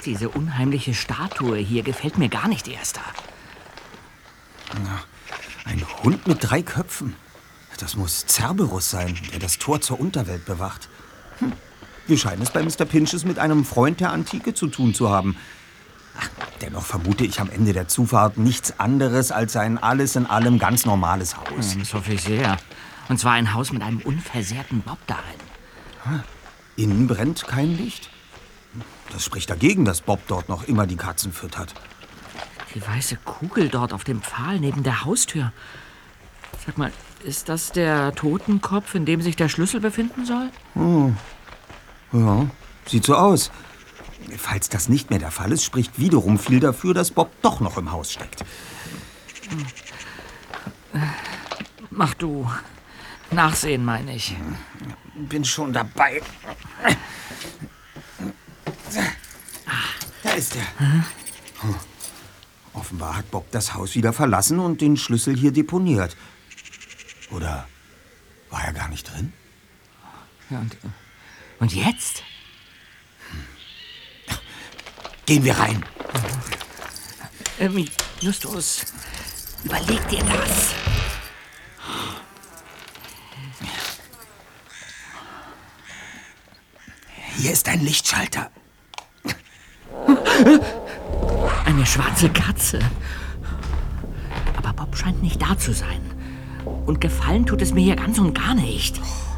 Diese unheimliche Statue hier gefällt mir gar nicht, Erster. Na, ein Hund mit 3 Köpfen. Das muss Cerberus sein, der das Tor zur Unterwelt bewacht. Wir scheinen es bei Mr. Pinches mit einem Freund der Antike zu tun zu haben. Ach, dennoch vermute ich am Ende der Zufahrt nichts anderes als ein alles in allem ganz normales Haus. Das hoffe ich sehr. Und zwar ein Haus mit einem unversehrten Bob darin. Innen brennt kein Licht. Das spricht dagegen, dass Bob dort noch immer die Katzen füttert. Die weiße Kugel dort auf dem Pfahl neben der Haustür. Sag mal, ist das der Totenkopf, in dem sich der Schlüssel befinden soll? Ja, sieht so aus. Falls das nicht mehr der Fall ist, spricht wiederum viel dafür, dass Bob doch noch im Haus steckt. Mach du. Nachsehen, meine ich. Bin schon dabei. Da ist er. Offenbar hat Bob das Haus wieder verlassen und den Schlüssel hier deponiert. Oder war er gar nicht drin? Ja, und jetzt? Gehen wir rein. Justus, überleg dir das. Hier ist ein Lichtschalter. Eine schwarze Katze. Aber Bob scheint nicht da zu sein. Und gefallen tut es mir hier ganz und gar nicht.